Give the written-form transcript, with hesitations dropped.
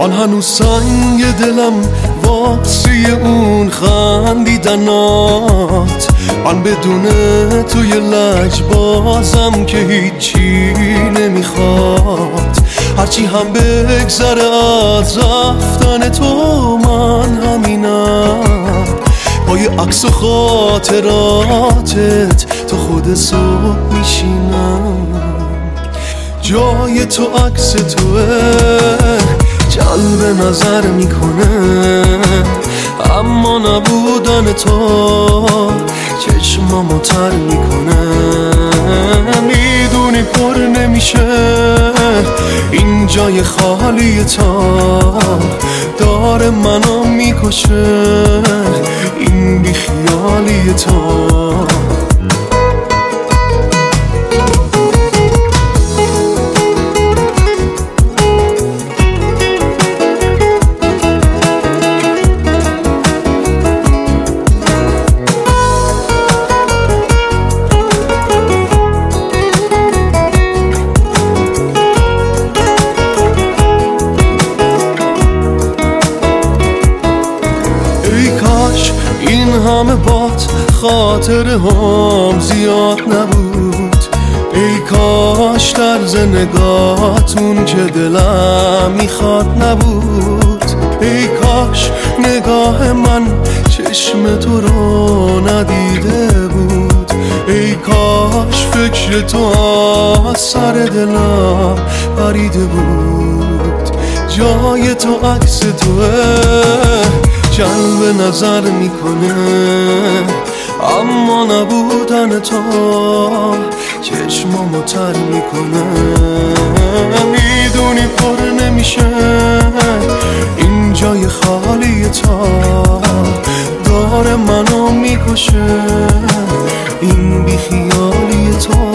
من هنوز سنگ دلم واسه اون خندیدنات، من بدون توی لجبازم که هیچی نمیخواد. هرچی هم بگذره از رفتن تو من همینم، با یه عکس و خاطراتت تو خود صبح میشینم. جای تو عکس توه جلب نظر میکنه، اما نبودن تو چشمامو تر میکنه. میدونی پر نمیشه این جای خالی تا داره منو میکشه، این بیخیالی تو. این همه بات خاطره هم زیاد نبود، ای کاش طرز نگاهتون که دلم میخواد نبود. ای کاش نگاه من چشم تو رو ندیده بود، ای کاش فکر تو از سر دلم پریده بود. جای تو عکس توه جلب نظر میکنه، اما نبودن تو چشمامو تر میکنه. میدونی پر نمیشه این جای خالی تا داره منو میکشه، این بیخیالی تو.